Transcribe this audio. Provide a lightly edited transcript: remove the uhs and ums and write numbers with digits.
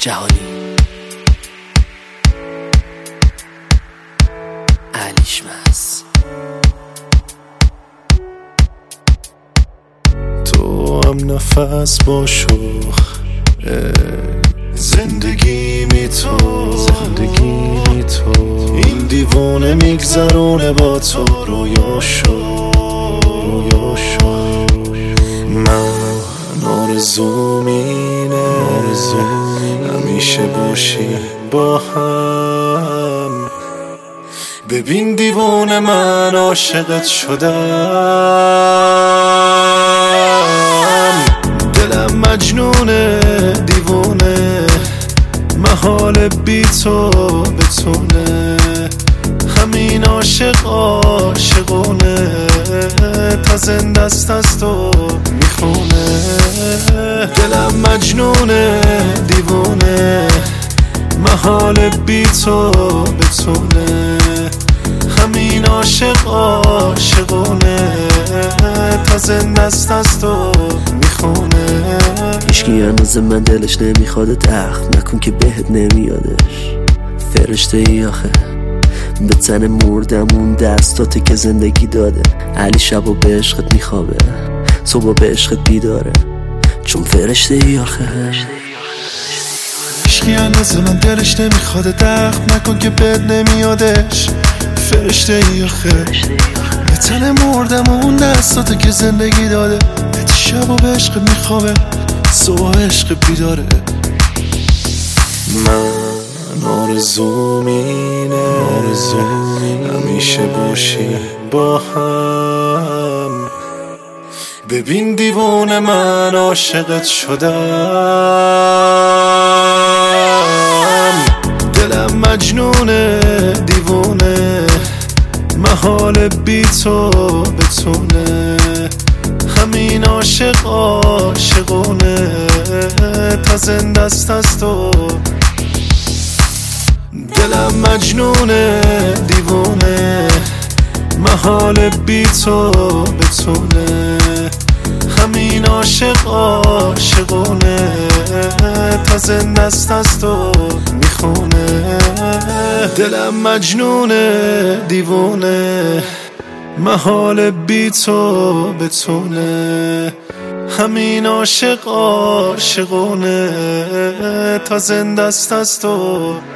جهانی علیشمس. تو هم نفس با شوخ زندگی می تو این دیوانه میگذرونه با تو رویاشو من آرزوم اینه همیشه باشی با هم. ببین دیوانه من عاشقت شدم، دلم مجنونه دیوانه محال بی تو بتونه، همین عاشقونه تا زنده است از تو میخونه. دلم مجنونه دیوانه محال بی تو بتونه، همین عاشقونه تا زنده است از تو میخونه. هیچکی اندازه من دلش نمیخواد تخت نکن که بهت نمیادش. فرشته ای آخه به تن مردمون دستاته که زندگی داده. علی شبا به عشقت میخوابه صبح به عشقت بیداره، چون فرشته ای آخه. هیچکی اندازه من دلش نمیخواد تخت نکن که بهت نمیادش. فرشته ای آخه به تن مردمون دستاته که زندگی داده. شبا به عشقت میخوابه صبح عشق بیداره. من آرزوم اینه همیشه باشی با هم. ببین دیوانه من عاشقت شدم، دلم مجنونه دیوانه محال بی تو بتونه، همین عاشقونه تا زنده است از تو. دلم مجنونه دیوانه محال بی تو بتونه، همین عاشقونه تا زنده است از تو میخونه. دلم مجنونه دیوانه محال بی تو بتونه، همین عاشقونه تا زنده است از تو